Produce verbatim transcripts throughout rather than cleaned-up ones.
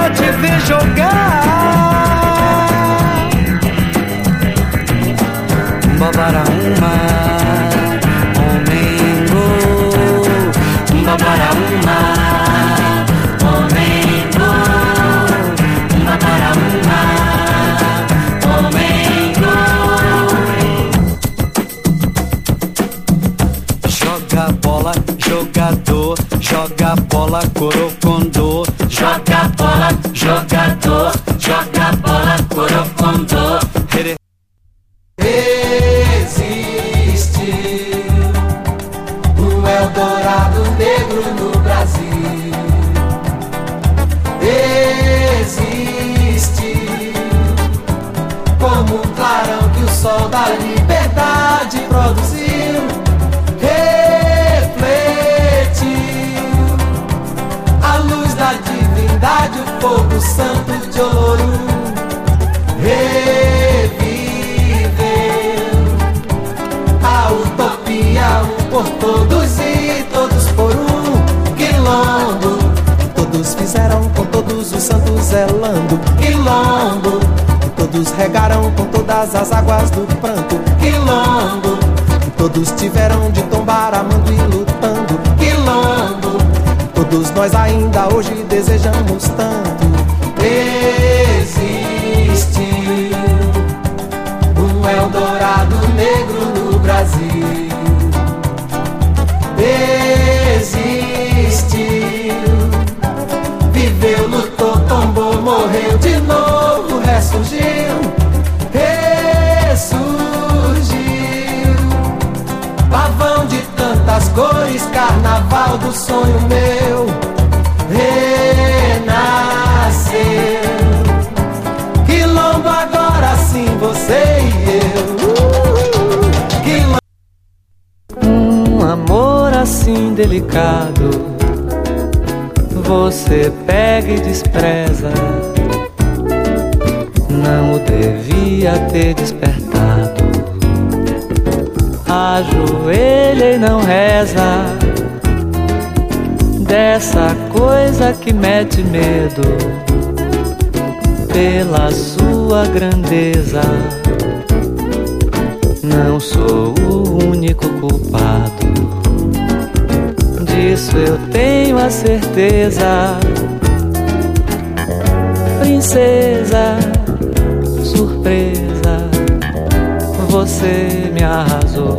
te ver jogar. Babara uma, omengo. Babara uma, omengo. Babara uma, omengo. Joga bola, jogador. Joga bola, corocondô. Joga bola, jogador. Joga bola, corocondô. Existe um Eldorado negro no Brasil. Existe como um clarão que o sol da liberdade produziu. Refletiu a luz da divindade, o fogo santo de ouro. Reviveu a utopia, um por todos e todos por um. Quilombo, todos fizeram com todos os santos zelando. Quilombo, todos regaram com todas as águas do pranto. Quilombo, todos tiveram de tombar amando e lutando. Quilombo, todos nós ainda hoje desejamos tanto. Existe um Eldorado negro no Brasil. Existiu, viveu, lutou, tombou, morreu, de novo ressurgiu. Ressurgiu, pavão de tantas cores, carnaval do sonho meu. Renasceu, Quilombo agora sim, você e eu. Quilombo. Um amor assim delicado, você pega e despreza. Não o devia ter despertado. Ajoelha e não reza dessa coisa que mete medo pela sua grandeza. Não sou o único culpado, disso eu tenho a certeza. Princesa, surpresa, você me arrasou.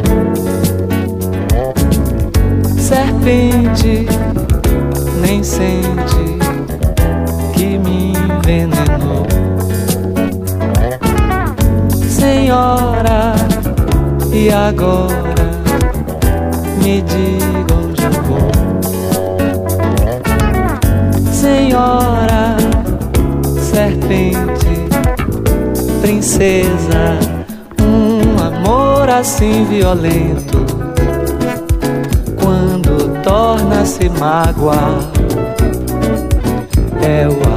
Serpente, nem sente que me envenenou. Senhora, e agora me diga onde eu vou. Senhora, serpente, princesa, um amor assim violento, quando torna-se mágoa, é o